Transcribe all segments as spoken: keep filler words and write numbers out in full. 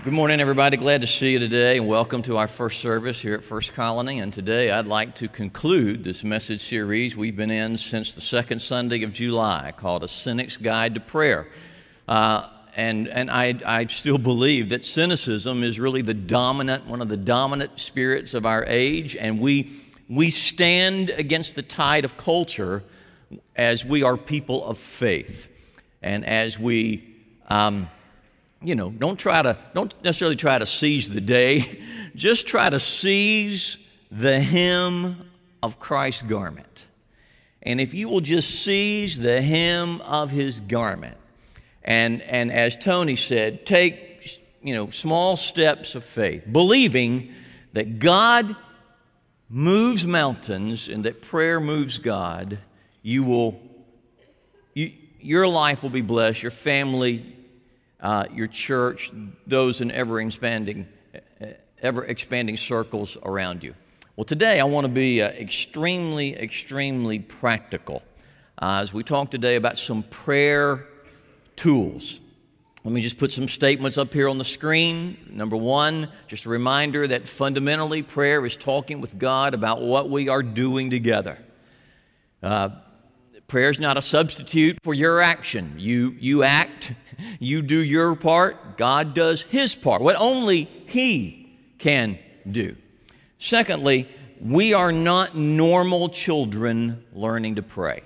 Good morning, everybody. Glad to see you today, and welcome to our first service here at First Colony. And today I'd like to conclude this message series we've been in since the second Sunday of July, called A Cynic's Guide to Prayer. Uh, and and I, I still believe that cynicism is really the dominant, one of the dominant spirits of our age, and we we stand against the tide of culture as we are people of faith, and as we um, You know, don't try to, don't necessarily try to seize the day. Just try to seize the hem of Christ's garment. And if you will just seize the hem of His garment, and, and as Tony said, take, you know, small steps of faith, believing that God moves mountains and that prayer moves God, you will, you, your life will be blessed, your family, Uh, your church, those in ever-expanding, ever-expanding circles around you. Well, today I want to be uh, extremely, extremely practical uh, as we talk today about some prayer tools. Let me just put some statements up here on the screen. Number one, just a reminder that fundamentally prayer is talking with God about what we are doing together. Uh, Prayer is not a substitute for your action. You, you act, you do your part, God does His part, what only He can do. Secondly, we are not normal children learning to pray.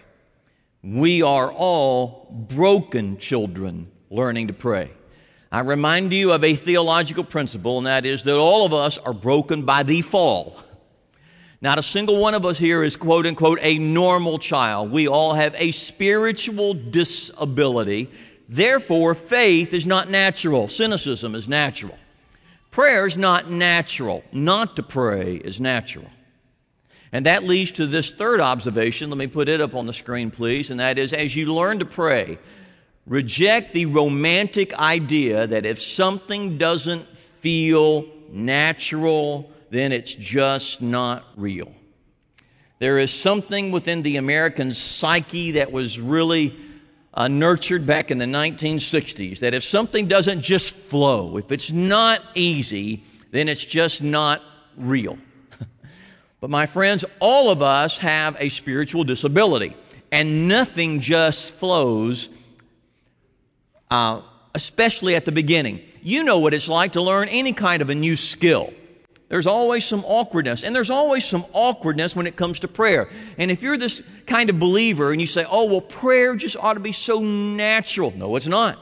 We are all broken children learning to pray. I remind you of a theological principle, and that is that all of us are broken by the fall. Not a single one of us here is, quote unquote, a normal child. We all have a spiritual disability. Therefore, faith is not natural. Cynicism is natural. Prayer is not natural. Not to pray is natural. And that leads to this third observation. Let me put it up on the screen, please. And that is, as you learn to pray, reject the romantic idea that if something doesn't feel natural, then it's just not real. There is something within the American psyche that was really uh, nurtured back in the nineteen sixties, that if something doesn't just flow, if it's not easy, then it's just not real. But my friends, all of us have a spiritual disability, and nothing just flows, uh, especially at the beginning. You know what it's like to learn any kind of a new skill. There's always some awkwardness, and there's always some awkwardness when it comes to prayer. And if you're this kind of believer and you say, oh, well, prayer just ought to be so natural. No, it's not.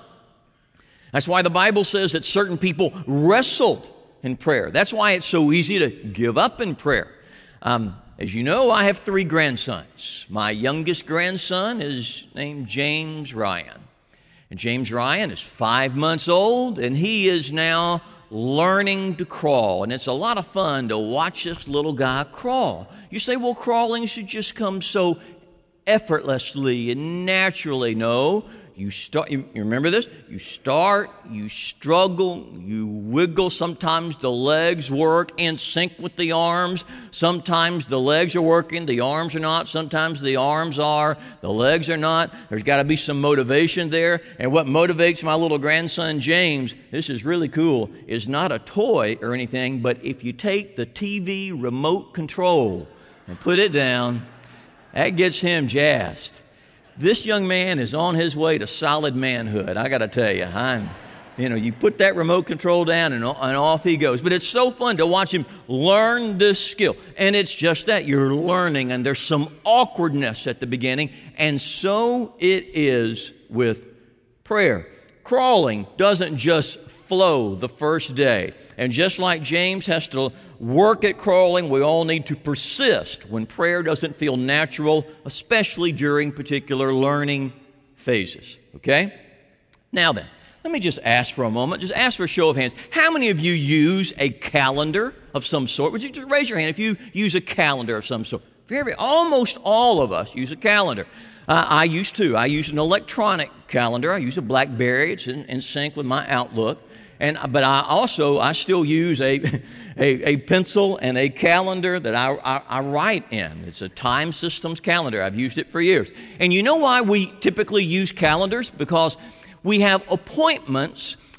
That's why the Bible says that certain people wrestled in prayer. That's why it's so easy to give up in prayer. Um, as you know, I have three grandsons. My youngest grandson is named James Ryan. And James Ryan is five months old, and he is now learning to crawl, and it's a lot of fun to watch this little guy crawl. You say, well, crawling should just come so effortlessly and naturally. No, you start, you remember this? You start, you struggle, you wiggle. Sometimes the legs work in sync with the arms. Sometimes the legs are working, the arms are not. Sometimes the arms are, the legs are not. There's got to be some motivation there. And what motivates my little grandson James, this is really cool, is not a toy or anything, but if you take the T V remote control and put it down, that gets him jazzed. This young man is on his way to solid manhood. I got to tell you, I'm, you know, you put that remote control down and, and off he goes. But it's so fun to watch him learn this skill. And it's just that, you're learning, and there's some awkwardness at the beginning. And so it is with prayer. Crawling doesn't just flow the first day. And just like James has to work at crawling, we all need to persist when prayer doesn't feel natural, especially during particular learning phases. Okay? Now then, let me just ask for a moment, just ask for a show of hands. How many of you use a calendar of some sort? Would you just raise your hand if you use a calendar of some sort? Very, almost all of us use a calendar. Uh, I used to. I use an electronic calendar. I use a BlackBerry. It's in, in sync with my Outlook. And but I also I still use a a, a pencil and a calendar that I, I I write in. It's a Time Systems calendar. I've used it for years. And you know why we typically use calendars? Because we have appointments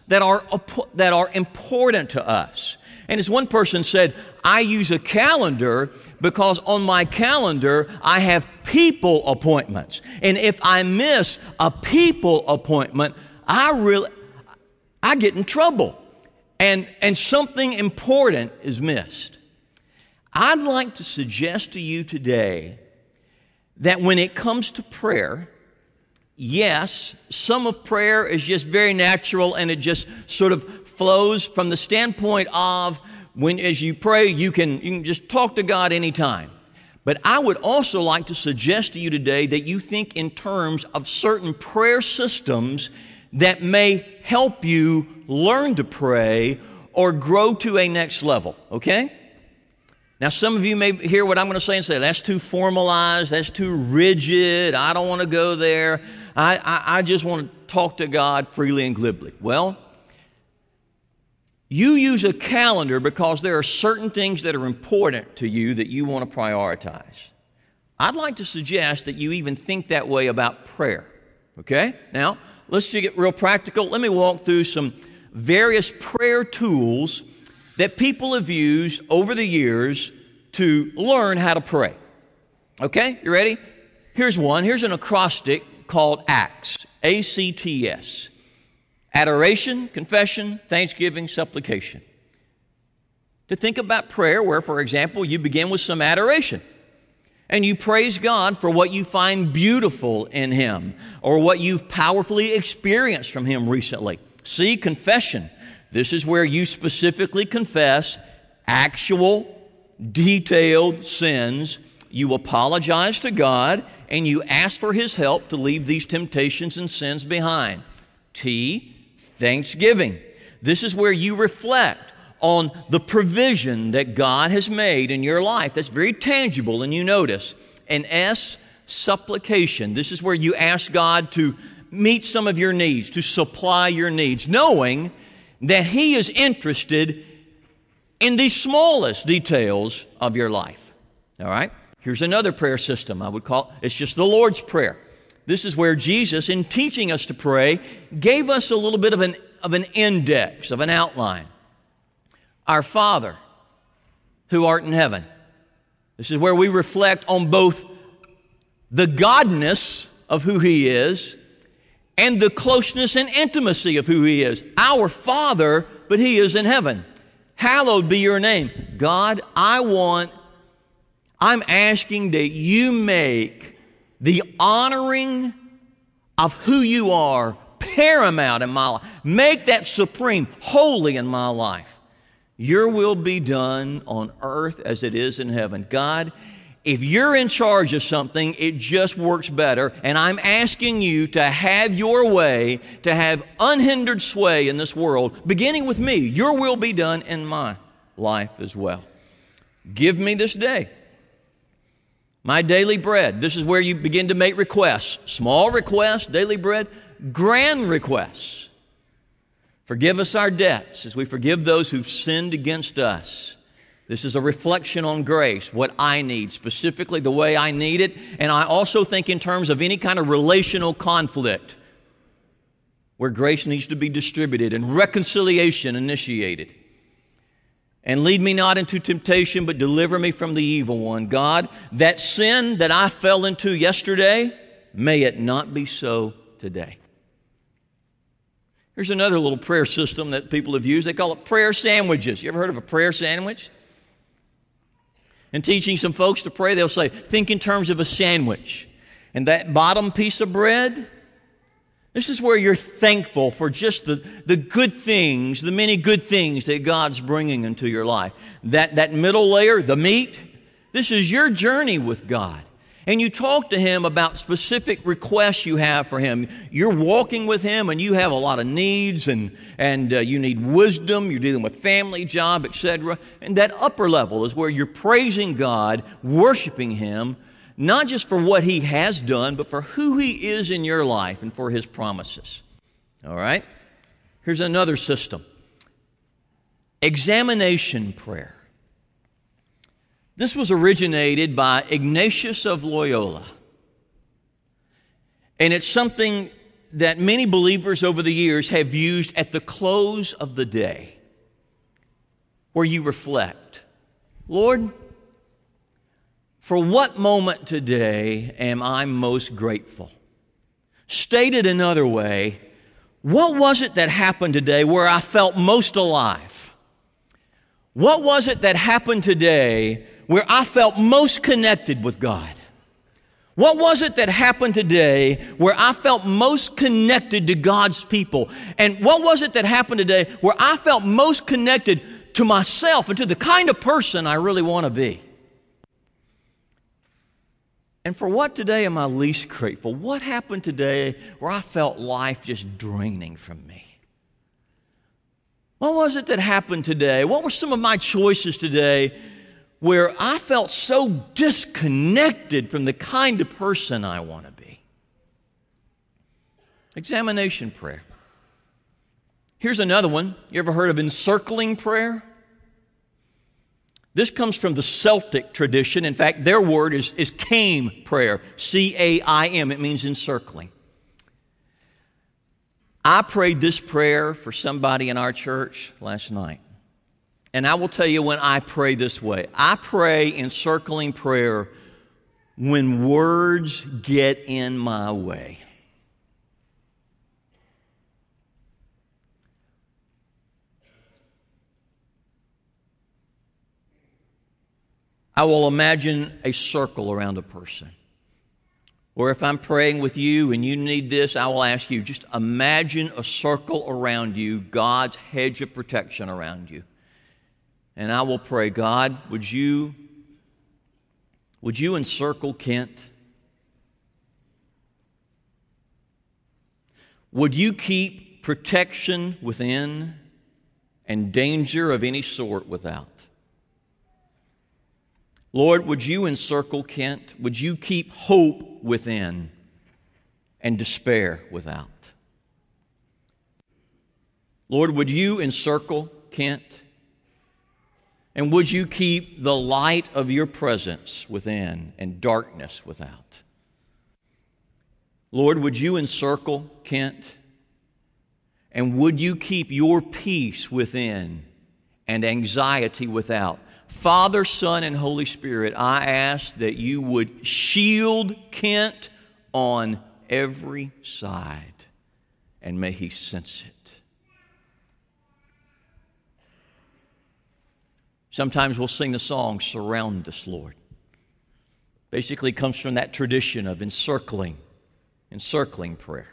that are, that are important to us. And as one person said, I use a calendar because on my calendar I have people appointments. And if I miss a people appointment, I really, I get in trouble. And, and something important is missed. I'd like to suggest to you today that when it comes to prayer, yes, some of prayer is just very natural and it just sort of flows from the standpoint of when as you pray, you can, you can just talk to God anytime. But I would also like to suggest to you today that you think in terms of certain prayer systems that may help you learn to pray or grow to a next level, okay? Now, some of you may hear what I'm going to say and say, that's too formalized, that's too rigid, I don't want to go there. I, I, I just want to talk to God freely and glibly. Well, you use a calendar because there are certain things that are important to you that you want to prioritize. I'd like to suggest that you even think that way about prayer, okay? Now, let's just get real practical. Let me walk through some various prayer tools that people have used over the years to learn how to pray. Okay, you ready? Here's one. Here's an acrostic called ACTS, A C T S. Adoration, confession, thanksgiving, supplication. To think about prayer where, for example, you begin with some adoration and you praise God for what you find beautiful in Him or what you've powerfully experienced from Him recently. See, confession. This is where you specifically confess actual, detailed sins. You apologize to God and you ask for His help to leave these temptations and sins behind. T, thanksgiving. This is where you reflect on the provision that God has made in your life. That's very tangible and you notice. And S, supplication. This is where you ask God to meet some of your needs, to supply your needs, knowing that He is interested in the smallest details of your life. All right? Here's another prayer system I would call, it's just the Lord's Prayer. This is where Jesus, in teaching us to pray, gave us a little bit of an, of an index, of an outline. Our Father, who art in heaven. This is where we reflect on both the godness of who He is and the closeness and intimacy of who He is. Our Father, but He is in heaven. Hallowed be your name. God, I want, I'm asking that you make the honoring of who you are paramount in my life. Make that supreme, holy in my life. Your will be done on earth as it is in heaven. God, if you're in charge of something, it just works better. And I'm asking you to have your way, to have unhindered sway in this world, beginning with me. Your will be done in my life as well. Give me this day my daily bread. This is where you begin to make requests. Small requests, daily bread, grand requests. Forgive us our debts as we forgive those who've sinned against us. This is a reflection on grace, what I need, specifically the way I need it. And I also think in terms of any kind of relational conflict where grace needs to be distributed and reconciliation initiated. And lead me not into temptation, but deliver me from the evil one. God, that sin that I fell into yesterday, may it not be so today. Here's another little prayer system that people have used. They call it prayer sandwiches. You ever heard of a prayer sandwich? In teaching some folks to pray, they'll say, think in terms of a sandwich. And that bottom piece of bread, this is where you're thankful for just the, the good things, the many good things that God's bringing into your life. That, that middle layer, the meat, this is your journey with God. And you talk to Him about specific requests you have for Him. You're walking with Him and you have a lot of needs and, and uh, you need wisdom. You're dealing with family, job, et cetera. And that upper level is where you're praising God, worshiping Him, not just for what He has done, but for who He is in your life and for His promises. All right? Here's another system. Examination prayer. This was originated by Ignatius of Loyola. And it's something that many believers over the years have used at the close of the day, where you reflect, Lord, for what moment today am I most grateful? Stated another way, what was it that happened today where I felt most alive? What was it that happened today where I felt most connected with God? What was it that happened today where I felt most connected to God's people? And what was it that happened today where I felt most connected to myself and to the kind of person I really want to be? And for what today am I least grateful? What happened today where I felt life just draining from me? What was it that happened today? What were some of my choices today where I felt so disconnected from the kind of person I want to be? Examination prayer. Here's another one. You ever heard of encircling prayer? This comes from the Celtic tradition. In fact, their word is, is caim prayer, C A I M. It means encircling. I prayed this prayer for somebody in our church last night. And I will tell you when I pray this way. I pray encircling prayer when words get in my way. I will imagine a circle around a person. Or if I'm praying with you and you need this, I will ask you, just imagine a circle around you, God's hedge of protection around you. And I will pray, God, would you, would you encircle Kent? Would you keep protection within and danger of any sort without? Lord, would you encircle Kent? Would you keep hope within and despair without? Lord, would you encircle Kent? And would you keep the light of your presence within and darkness without? Lord, would you encircle Kent? And would you keep your peace within and anxiety without? Father, Son, and Holy Spirit, I ask that you would shield Kent on every side, and may he sense it. Sometimes we'll sing the song, Surround Us, Lord. Basically comes from that tradition of encircling, encircling prayer.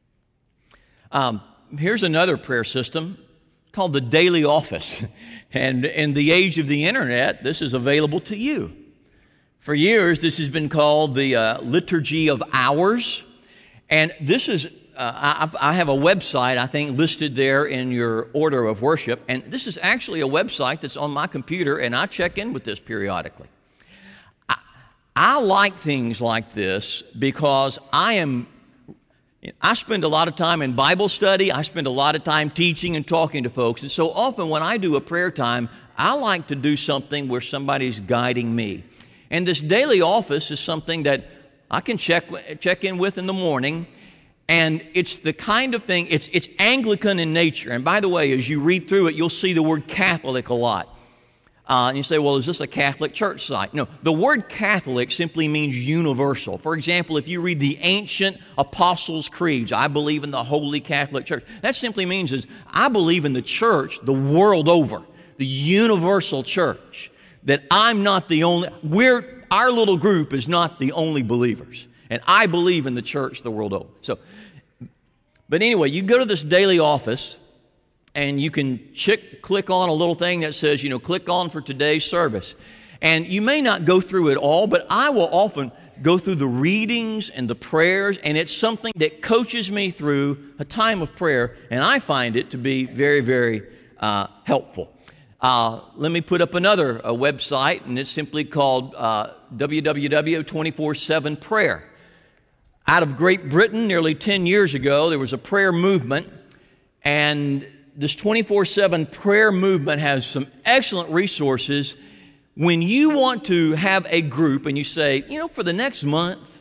Um, here's another prayer system called the Daily Office. And in the age of the internet, this is available to you. For years, this has been called the uh, Liturgy of Hours. And this is, uh, I, I have a website, I think, listed there in your order of worship. And this is actually a website that's on my computer, and I check in with this periodically. I, I like things like this because I am I spend a lot of time in Bible study. I spend a lot of time teaching and talking to folks. And so often when I do a prayer time, I like to do something where somebody's guiding me. And this daily office is something that I can check check in with in the morning. And it's the kind of thing, it's, it's Anglican in nature. And by the way, as you read through it, you'll see the word Catholic a lot. Uh, and you say, well, is this a Catholic church site? No, the word Catholic simply means universal. For example, if you read the ancient Apostles' Creeds, I believe in the Holy Catholic Church. That simply means is I believe in the church the world over, the universal church, that I'm not the only, we're, our little group is not the only believers. And I believe in the church the world over. So, but anyway, you go to this daily office, and you can chick, click on a little thing that says, you know, click on for today's service. And you may not go through it all, but I will often go through the readings and the prayers, and it's something that coaches me through a time of prayer, and I find it to be very, very uh, helpful. Uh, let me put up another uh, website, and it's simply called uh, w w w dot twenty-four seven prayer. Out of Great Britain, nearly ten years ago, there was a prayer movement, and this twenty-four seven prayer movement has some excellent resources. When you want to have a group and you say, you know, for the next month,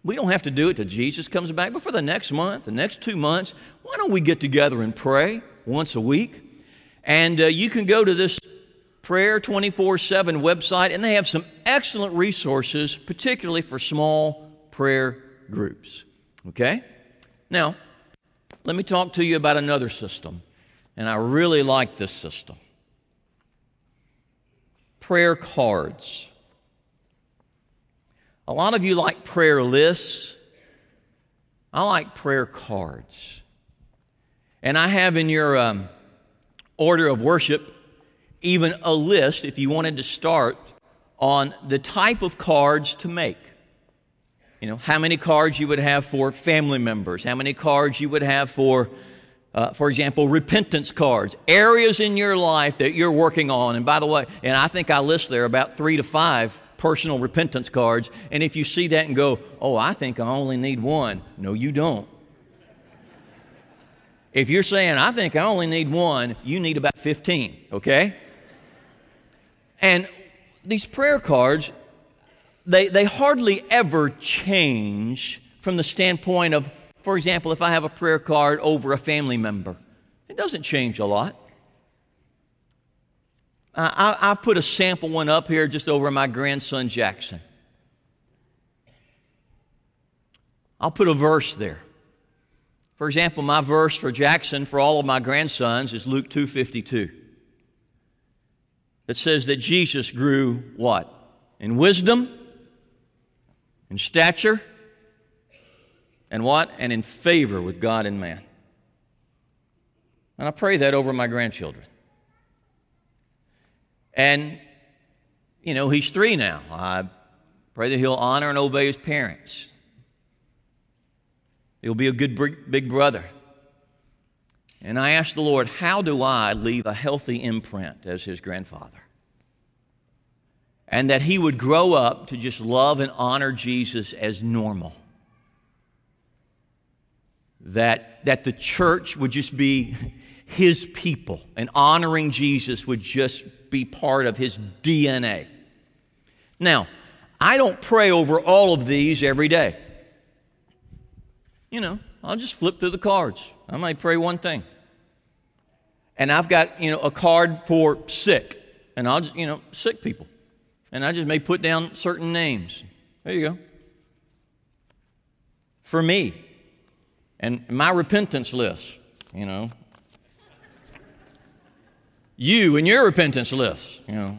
We don't have to do it till Jesus comes back, but for the next month, the next two months, why don't we get together and pray once a week? And uh, you can go to this Prayer twenty-four seven website, and they have some excellent resources, particularly for small prayer groups. Okay? Now, let me talk to you about another system, and I really like this system. Prayer cards. A lot of you like prayer lists. I like prayer cards. And I have in your um, order of worship even a list, if you wanted to start, on the type of cards to make. You know, how many cards you would have for family members, how many cards you would have for, uh, for example, repentance cards, areas in your life that you're working on. And by the way, and I think I list there about three to five personal repentance cards. And if you see that and go, oh, I think I only need one. No, you don't. If you're saying, I think I only need one, you need about fifteen, okay? And these prayer cards, they, they hardly ever change from the standpoint of, for example, if I have a prayer card over a family member, it doesn't change a lot. Uh, I, I put a sample one up here just over my grandson Jackson. I'll put a verse there. For example, my verse for Jackson for all of my grandsons is Luke two fifty-two. It says that Jesus grew what? In wisdom, in stature, and what? And in favor with God and man. And I pray that over my grandchildren. And, you know, he's three now. I pray that he'll honor and obey his parents. He'll be a good big brother. And I asked the Lord, how do I leave a healthy imprint as his grandfather? And that he would grow up to just love and honor Jesus as normal. That, that the church would just be his people, and honoring Jesus would just be part of his D N A. Now, I don't pray over all of these every day. You know, I'll just flip through the cards. I might pray one thing. And I've got, you know, a card for sick. And I'll just, you know, sick people. And I just may put down certain names. There you go. For me. And my repentance list, you know. You and your repentance list, you know.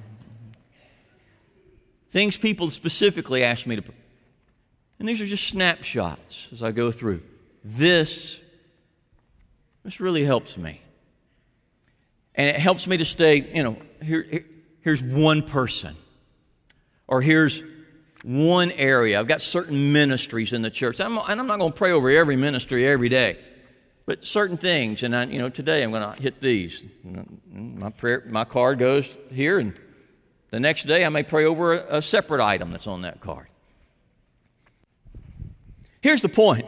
Things people specifically ask me to put. And these are just snapshots as I go through. This, this really helps me. And it helps me to stay, you know, here, here, here's one person. Or here's one area. I've got certain ministries in the church. I'm, and I'm not going to pray over every ministry every day. But certain things, and I, you know, today I'm going to hit these. My prayer, my card goes here, and the next day I may pray over a, a separate item that's on that card. Here's the point.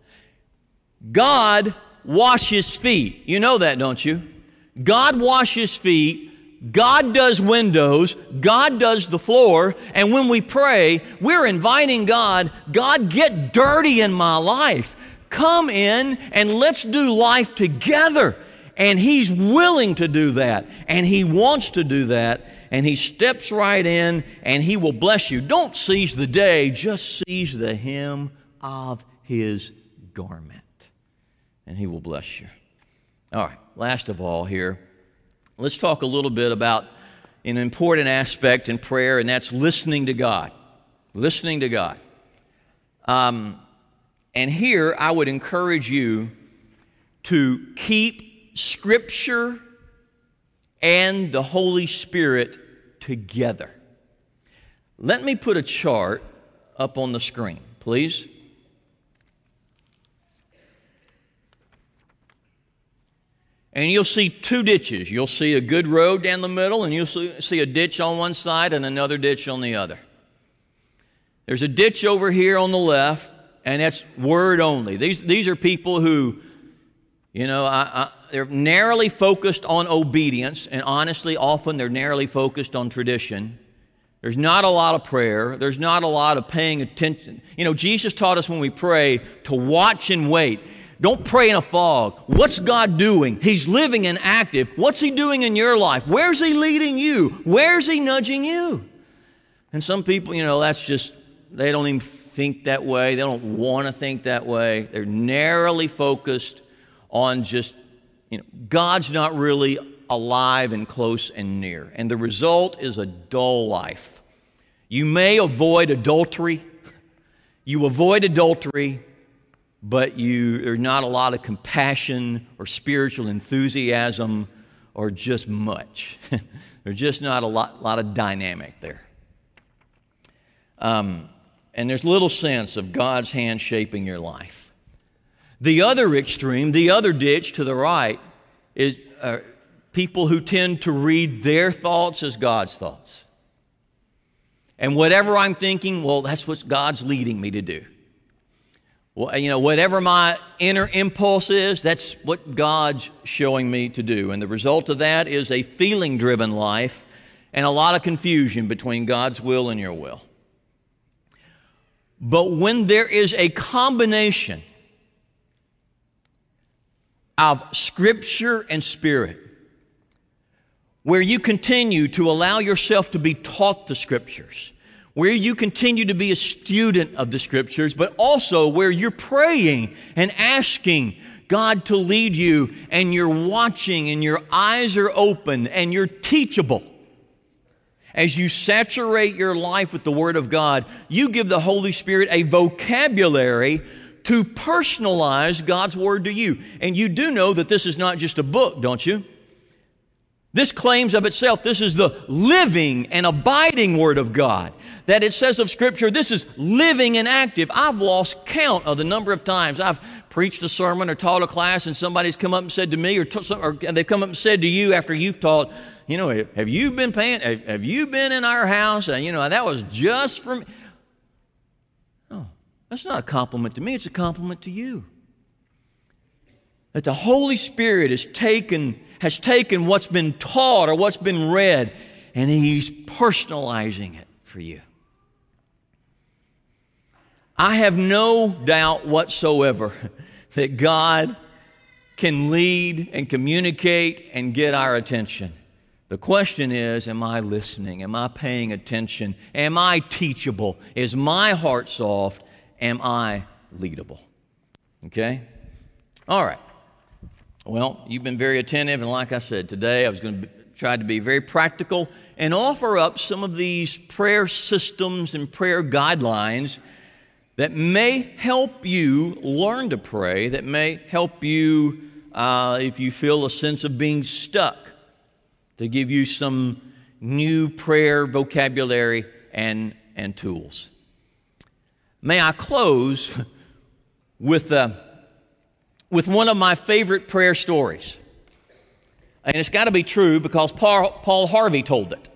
God washes feet. You know that, don't you? God washes feet. God does windows. God does the floor. And when we pray, we're inviting God, God, get dirty in my life. Come in and let's do life together. And He's willing to do that. And He wants to do that. And He steps right in and He will bless you. Don't seize the day, just seize the hem of His garment. And He will bless you. All right, last of all here, let's talk a little bit about an important aspect in prayer, and that's listening to God. Listening to God. Um, and here I would encourage you to keep Scripture and the Holy Spirit together. Let me put a chart up on the screen, please. And you'll see two ditches. You'll see a good road down the middle, and you'll see a ditch on one side and another ditch on the other. There's a ditch over here on the left, and that's word only. These, these are people who, you know, I, I, they're narrowly focused on obedience, and honestly, often they're narrowly focused on tradition. There's not a lot of prayer. There's not a lot of paying attention. You know, Jesus taught us when we pray to watch and wait. Don't pray in a fog. What's God doing? He's living and active. What's He doing in your life? Where's He leading you? Where's He nudging you? And some people, you know, that's just, they don't even think that way. They don't want to think that way. They're narrowly focused on just, you know, God's not really alive and close and near. And the result is a dull life. You may avoid adultery. You avoid adultery, but you there's not a lot of compassion or spiritual enthusiasm or just much. There's just not a lot, lot of dynamic there. Um, and there's little sense of God's hand shaping your life. The other extreme, the other ditch to the right, is uh, people who tend to read their thoughts as God's thoughts. And whatever I'm thinking, well, that's what God's leading me to do. Well, you know, whatever my inner impulse is, that's what God's showing me to do. And the result of that is a feeling-driven life and a lot of confusion between God's will and your will. But when there is a combination of Scripture and Spirit, where you continue to allow yourself to be taught the Scriptures, where you continue to be a student of the Scriptures, but also where you're praying and asking God to lead you, and you're watching and your eyes are open and you're teachable. As you saturate your life with the Word of God, you give the Holy Spirit a vocabulary to personalize God's Word to you. And you do know that this is not just a book, don't you? This claims of itself, this is the living and abiding Word of God. That it says of Scripture, this is living and active. I've lost count of the number of times I've preached a sermon or taught a class and somebody's come up and said to me, or, t- or they've come up and said to you after you've taught, you know, have you been paying, have, have you been in our house? And, you know, that was just for me. No, that's not a compliment to me, it's a compliment to you. That the Holy Spirit has taken, has taken what's been taught or what's been read, and He's personalizing it for you. I have no doubt whatsoever that God can lead and communicate and get our attention. The question is, am I listening? Am I paying attention? Am I teachable? Is my heart soft? Am I leadable? Okay? All right. Well, you've been very attentive, and like I said, today I was going to try to be very practical and offer up some of these prayer systems and prayer guidelines that may help you learn to pray, that may help you uh, if you feel a sense of being stuck, to give you some new prayer vocabulary and, and tools. May I close with, uh, with one of my favorite prayer stories. And it's got to be true because Paul, Paul Harvey told it.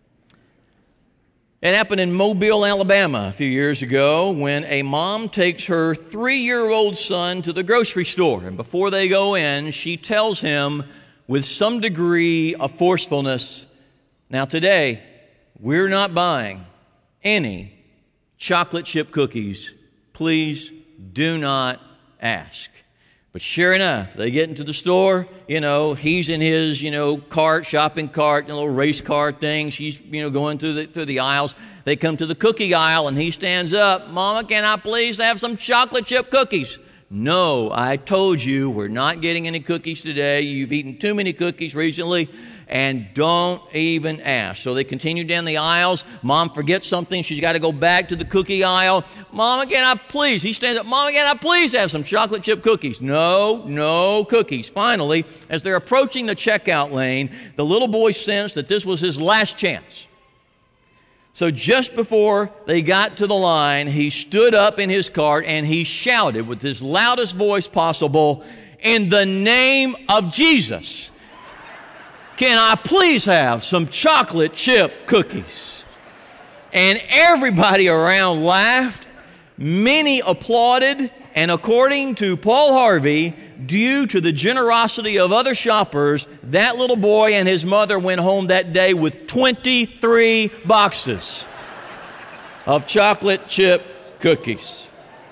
It happened in Mobile, Alabama a few years ago when a mom takes her three-year-old son to the grocery store. And before they go in, she tells him with some degree of forcefulness, now today, we're not buying any chocolate chip cookies. Please do not ask. But sure enough, they get into the store, you know, he's in his, you know, cart, shopping cart, a little race car thing. She's, you know, going through the, through the aisles. They come to the cookie aisle and he stands up. Mama, can I please have some chocolate chip cookies? No, I told you we're not getting any cookies today. You've eaten too many cookies recently, and don't even ask. So they continue down the aisles. Mom forgets something. She's got to go back to the cookie aisle. Mama, can I please? He stands up. Mama, can I please have some chocolate chip cookies? No, no cookies. Finally, as they're approaching the checkout lane, the little boy sensed that this was his last chance. So just before they got to the line, he stood up in his cart and he shouted with his loudest voice possible, "In the name of Jesus, can I please have some chocolate chip cookies?" And everybody around laughed. Many applauded, and according to Paul Harvey, due to the generosity of other shoppers, that little boy and his mother went home that day with twenty-three boxes of chocolate chip cookies.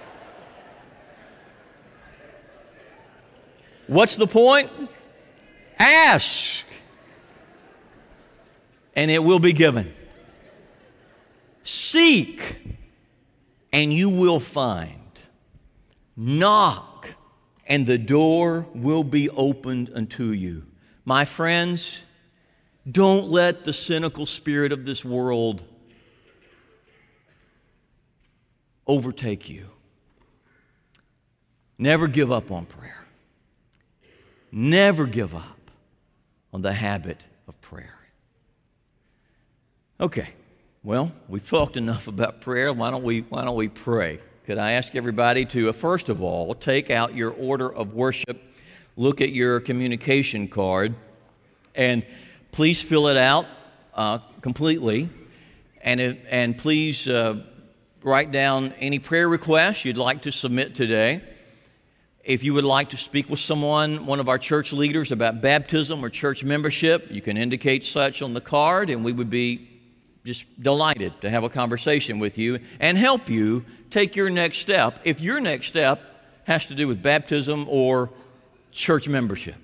What's the point? Ask, and it will be given. Seek, and you will find. Knock, and the door will be opened unto you. My friends, don't let the cynical spirit of this world overtake you. Never give up on prayer. Never give up on the habit of prayer. Okay, well, we've talked enough about prayer. Why don't we, why don't we pray? Could I ask everybody to, uh, first of all, take out your order of worship, look at your communication card, and please fill it out uh, completely, and, if, and please uh, write down any prayer requests you'd like to submit today. If you would like to speak with someone, one of our church leaders, about baptism or church membership, you can indicate such on the card, and we would be just delighted to have a conversation with you and help you take your next step, if your next step has to do with baptism or church membership.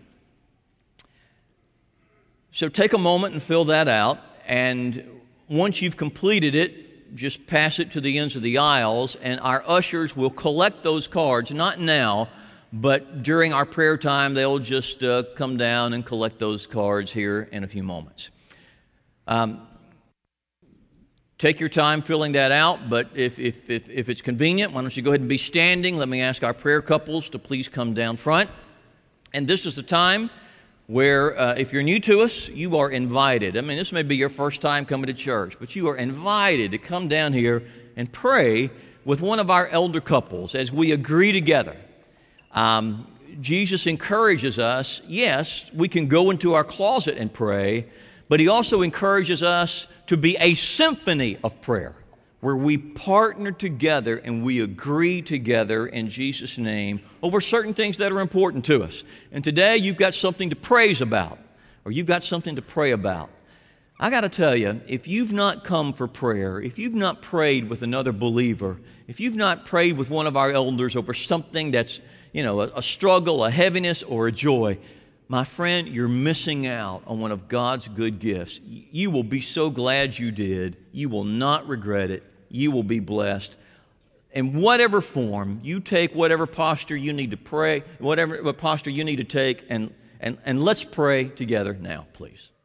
So take a moment and fill that out, and once you've completed it, just pass it to the ends of the aisles, and our ushers will collect those cards, not now, but during our prayer time, they'll just uh, come down and collect those cards here in a few moments. Um, take your time filling that out, but if, if, if, if it's convenient, why don't you go ahead and be standing. Let me ask our prayer couples to please come down front. And this is the time where, uh, if you're new to us, you are invited. I mean, this may be your first time coming to church, but you are invited to come down here and pray with one of our elder couples as we agree together. Um, Jesus encourages us, yes, we can go into our closet and pray, but He also encourages us to be a symphony of prayer, where we partner together and we agree together in Jesus' name over certain things that are important to us. And today you've got something to praise about, or you've got something to pray about. I got to tell you, if you've not come for prayer, if you've not prayed with another believer, if you've not prayed with one of our elders over something that's, you know, a, a struggle, a heaviness, or a joy, my friend, you're missing out on one of God's good gifts. You will be so glad you did. You will not regret it. You will be blessed. In whatever form, you take whatever posture you need to pray, whatever posture you need to take, and, and, and let's pray together now, please.